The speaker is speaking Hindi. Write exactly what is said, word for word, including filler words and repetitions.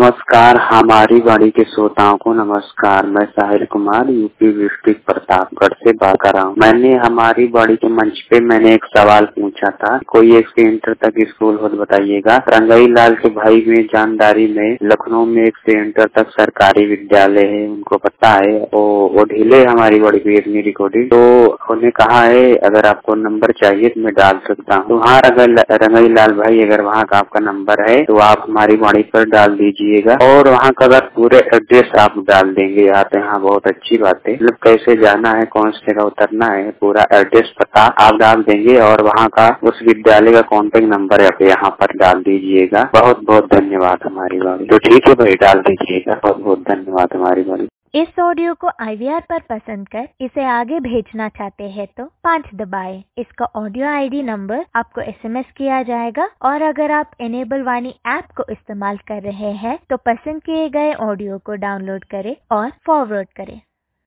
नमस्कार, हमारी बाड़ी के श्रोताओं को नमस्कार। मैं साहिल कुमार यूपी डिस्ट्रिक्ट प्रतापगढ़ से बात कर रहा हूँ। मैंने हमारी बाड़ी के मंच पे मैंने एक सवाल पूछा था, कोई एक से इंटर तक स्कूल हो तो बताइएगा। रंगाई लाल के भाई में जानदारी में लखनऊ में एक से इंटर तक सरकारी विद्यालय है, उनको पता है। वो वो ढीले हमारी बाड़ी की अपनी रिकॉर्डिंग, तो उन्हें कहा है अगर आपको नंबर चाहिए तो मैं डाल सकता हूँ। हाँ रंगाई लाल भाई, अगर वहाँ का आपका नंबर है तो आप हमारी बाड़ी पर डाल दीजिएगा, और वहाँ का अगर पूरे एड्रेस आप डाल देंगे आते यहाँ बहुत अच्छी बात है। मतलब कैसे जाना है, कौन सी जगह उतरना है, पूरा एड्रेस पता आप डाल देंगे और वहाँ का उस विद्यालय का कॉन्टेक्ट नंबर आप यहाँ पर डाल दीजिएगा। बहुत बहुत धन्यवाद हमारी बाड़ी। तो ठीक है भाई, डाल दीजिएगा। बहुत बहुत धन्यवाद हमारी बाड़ी। इस ऑडियो को आई वी आर पर पसंद कर इसे आगे भेजना चाहते हैं तो पाँच दबाएं। इसका ऑडियो आई डी नंबर आपको एस एम एस किया जाएगा, और अगर आप इनेबल वाणी ऐप को इस्तेमाल कर रहे हैं तो पसंद किए गए ऑडियो को डाउनलोड करें और फॉरवर्ड करें।